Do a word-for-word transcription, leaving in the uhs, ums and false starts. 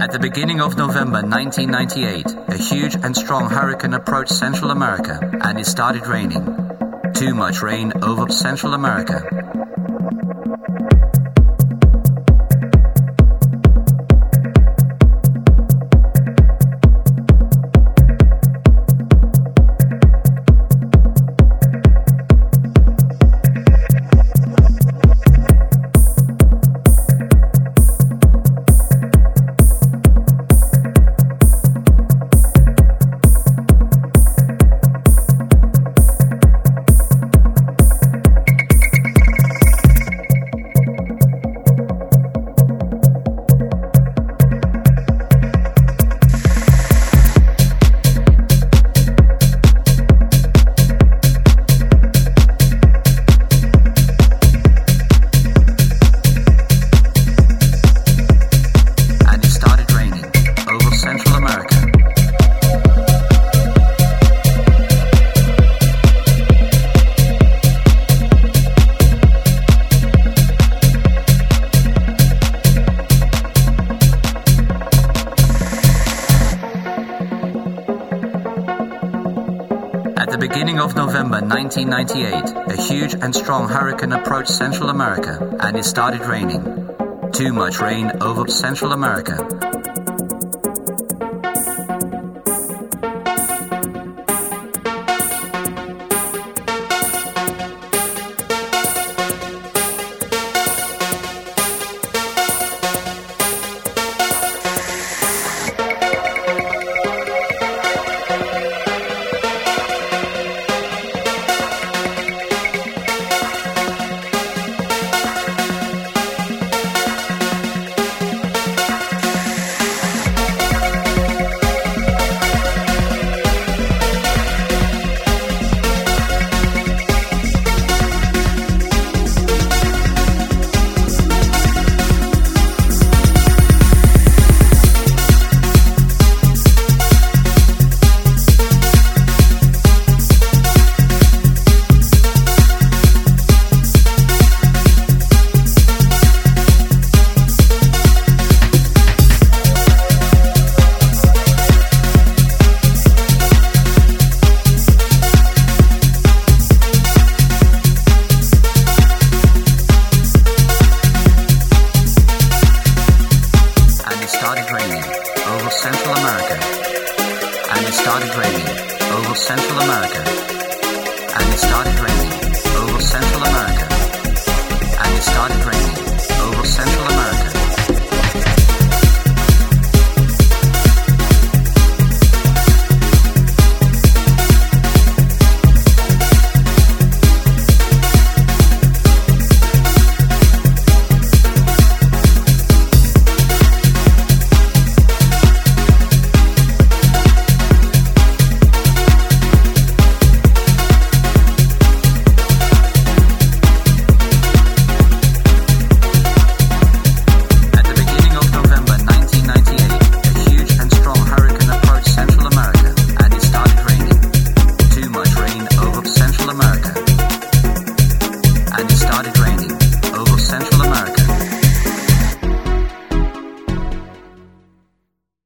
At the beginning of November nineteen ninety-eight, a huge and strong hurricane approached Central America, and it started raining. Too much rain over Central America. At the beginning of November nineteen ninety-eight, a huge and strong hurricane approached Central America, and it started raining. Too much rain over Central America. Central America, and it started raining over Central America, and it started raining over Central America, and it started raining.